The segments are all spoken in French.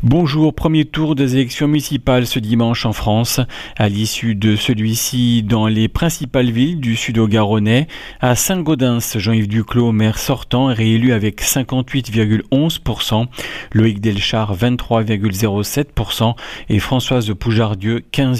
Bonjour, premier tour des élections municipales ce dimanche en France. À l'issue de celui-ci, dans les principales villes du Sud-Haut-Garonnais, à Saint-Gaudens, Jean-Yves Duclos, maire sortant, est réélu avec 58,11%, Loïc Delchard 23,07% et Françoise Poujardieu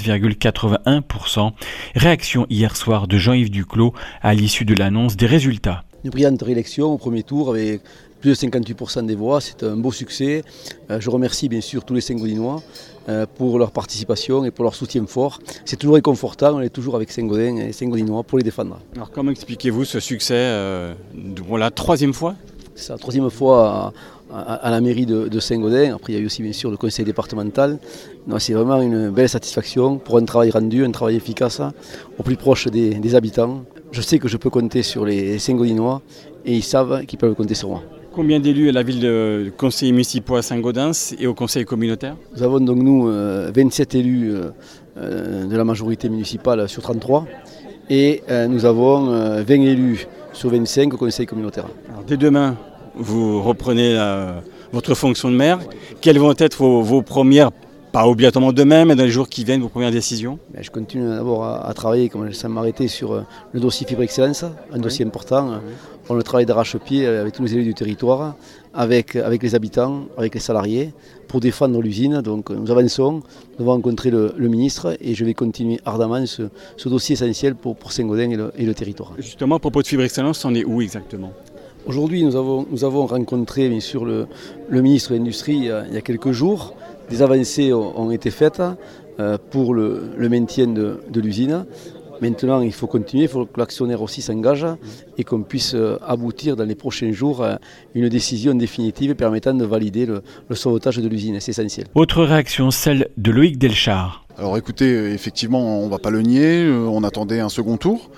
15,81%. Réaction hier soir de Jean-Yves Duclos à l'issue de l'annonce des résultats. Une brillante réélection au premier tour avec plus de 58% des voix, c'est un beau succès. Je remercie bien sûr tous les Saint-Gaudinois pour leur participation et pour leur soutien fort. C'est toujours réconfortant, on est toujours avec Saint-Gaudens et Saint-Gaudinois pour les défendre. Alors comment expliquez-vous ce succès pour la troisième fois ? C'est la troisième fois à la mairie de Saint-Gaudens. Après il y a eu aussi bien sûr le conseil départemental. C'est vraiment une belle satisfaction pour un travail rendu, un travail efficace au plus proche des habitants. Je sais que je peux compter sur les Saint-Gaudinois et ils savent qu'ils peuvent compter sur moi. Combien d'élus à la ville de conseillers municipaux à Saint-Gaudens et au conseil communautaire ? Nous avons donc nous 27 élus de la majorité municipale sur 33 et nous avons 20 élus sur 25 au conseil communautaire. Alors, dès demain, vous reprenez votre fonction de maire. Quelles vont être vos premières, pas obligatoirement demain, mais dans les jours qui viennent, vos premières décisions ? Je continue d'abord à travailler, comme ça m'arrêter sur le dossier Fibre Excellence, un dossier important. On le travail d'arrache-pied avec tous les élus du territoire, avec les habitants, avec les salariés, pour défendre l'usine. Donc nous avançons, nous avons rencontré le ministre et je vais continuer ardemment ce dossier essentiel pour Saint-Gaudens et le territoire. Justement, à propos de Fibre Excellence, on est où exactement ? Aujourd'hui, nous avons rencontré bien sûr le ministre de l'Industrie il y a quelques jours. Des avancées ont été faites pour le maintien de l'usine. Maintenant, il faut continuer, il faut que l'actionnaire aussi s'engage et qu'on puisse aboutir dans les prochains jours à une décision définitive permettant de valider le sauvetage de l'usine. C'est essentiel. Autre réaction, celle de Loïc Delchard. Alors écoutez, effectivement, on ne va pas le nier, on attendait un second tour.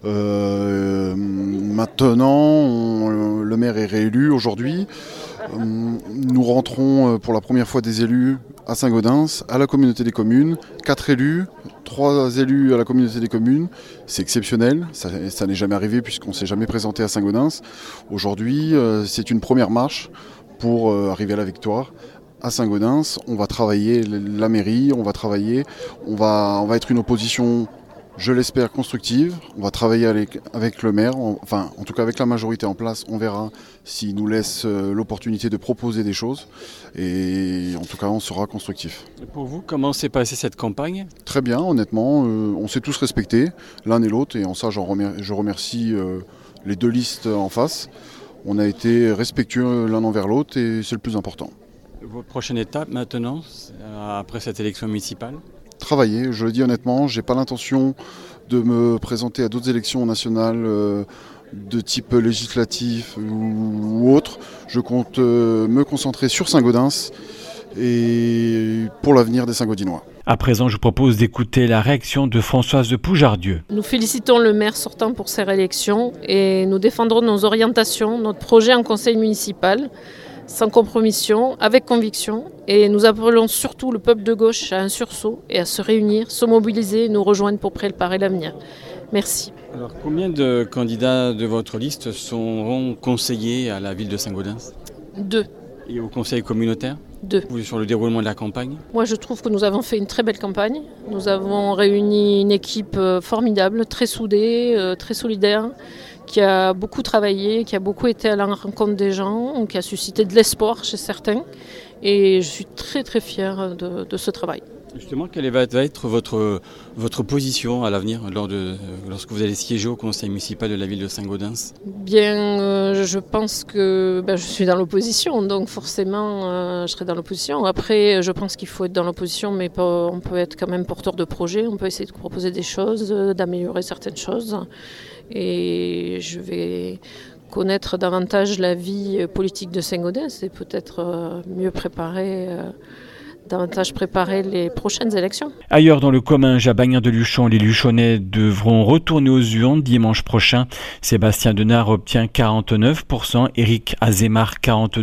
Maintenant, le maire est réélu aujourd'hui. Nous rentrons pour la première fois des élus à Saint-Gaudens, à la communauté des communes, 4 élus, 3 élus à la communauté des communes. C'est exceptionnel, ça n'est jamais arrivé puisqu'on ne s'est jamais présenté à Saint-Gaudens. Aujourd'hui, c'est une première marche pour arriver à la victoire. À Saint-Gaudens, on va travailler la mairie, on va être une opposition, je l'espère, constructive. On va travailler avec le maire, en tout cas avec la majorité en place. On verra s'il nous laisse l'opportunité de proposer des choses. Et en tout cas, on sera constructif. Et pour vous, comment s'est passée cette campagne ? Très bien, honnêtement. On s'est tous respectés, l'un et l'autre. Et en ça, je remercie les deux listes en face. On a été respectueux l'un envers l'autre et c'est le plus important. Votre prochaine étape maintenant, après cette élection municipale ? Travailler, je le dis honnêtement, je n'ai pas l'intention de me présenter à d'autres élections nationales de type législatif ou autre. Je compte me concentrer sur Saint-Gaudens et pour l'avenir des Saint-Gaudinois. À présent, je vous propose d'écouter la réaction de Françoise Poujardieu. Nous félicitons le maire sortant pour sa réélection et nous défendrons nos orientations, notre projet en conseil municipal, sans compromission, avec conviction. Et nous appelons surtout le peuple de gauche à un sursaut et à se réunir, se mobiliser et nous rejoindre pour préparer l'avenir. Merci. Alors, combien de candidats de votre liste seront conseillers à la ville de Saint-Gaudens ? 2. Et au conseil communautaire ? 2. Sur le déroulement de la campagne ? Moi, je trouve que nous avons fait une très belle campagne. Nous avons réuni une équipe formidable, très soudée, très solidaire, qui a beaucoup travaillé, qui a beaucoup été à la rencontre des gens, qui a suscité de l'espoir chez certains. Et je suis très très fière de ce travail. Justement, quelle va être votre position à l'avenir lorsque vous allez siéger au conseil municipal de la ville de Saint-Gaudens ? Bien, je pense que je suis dans l'opposition, donc forcément je serai dans l'opposition. Après, je pense qu'il faut être dans l'opposition, mais on peut être quand même porteur de projets, on peut essayer de proposer des choses, d'améliorer certaines choses. Et je vais connaître davantage la vie politique de Saint-Gaudens et peut-être mieux davantage préparer les prochaines élections. Ailleurs dans le Comminges, à Bagnères-de-Luchon, les Luchonnais devront retourner aux urnes dimanche prochain. Sébastien Denard obtient 49%, Éric Azémar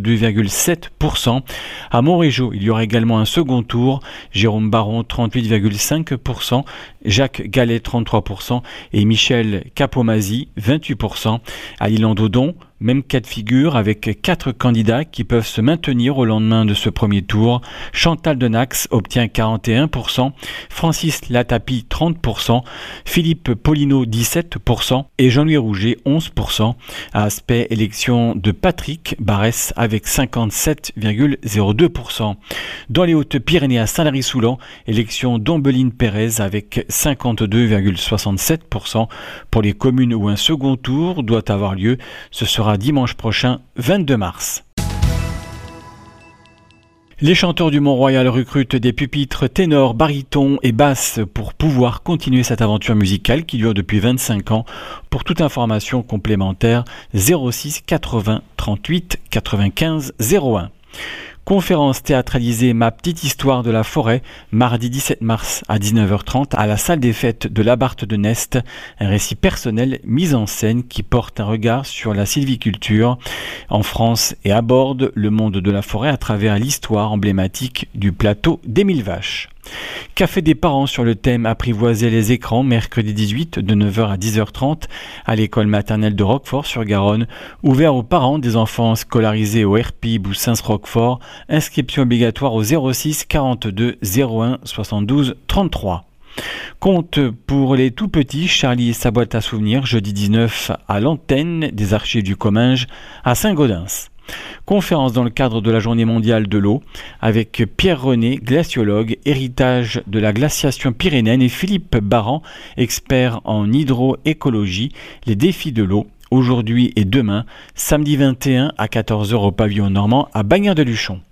42,7%. À Montrégeau, il y aura également un second tour. Jérôme Baron 38,5%, Jacques Gallet 33% et Michel Capomasi 28%. À l'Île-en-Dodon, Même cas de figure avec 4 candidats qui peuvent se maintenir au lendemain de ce premier tour. Chantal Denax obtient 41%, Francis Latapi 30%, Philippe Polino 17% et Jean-Louis Rouget 11%. À Aspect, élection de Patrick Barès avec 57,02%. Dans les Hautes-Pyrénées à Saint-Lary-Soulan, élection d'Ombeline Pérez avec 52,67%. Pour les communes où un second tour doit avoir lieu, ce sera dimanche prochain, 22 mars. Les chanteurs du Mont-Royal recrutent des pupitres ténors, barytons et basses pour pouvoir continuer cette aventure musicale qui dure depuis 25 ans. Pour toute information complémentaire, 06 80 38 95 01. Conférence théâtralisée Ma petite histoire de la forêt, mardi 17 mars à 19h30 à la salle des fêtes de l'Abarthe de Nest. Un récit personnel mis en scène qui porte un regard sur la sylviculture en France et aborde le monde de la forêt à travers l'histoire emblématique du plateau des Mille Vaches. Café des parents sur le thème Apprivoiser les écrans, mercredi 18 de 9h à 10h30 à l'école maternelle de Roquefort-sur-Garonne, ouvert aux parents des enfants scolarisés au RPIB ou Saint-Roquefort, inscription obligatoire au 06 42 01 72 33. Conte pour les tout petits, Charlie et sa boîte à souvenirs, jeudi 19 à l'antenne des archives du Comminges à Saint-Gaudens. Conférence dans le cadre de la Journée mondiale de l'eau avec Pierre René, glaciologue, héritage de la glaciation pyrénéenne, et Philippe Baran, expert en hydroécologie, les défis de l'eau, aujourd'hui et demain, samedi 21 à 14h au pavillon normand à Bagnères-de-Luchon.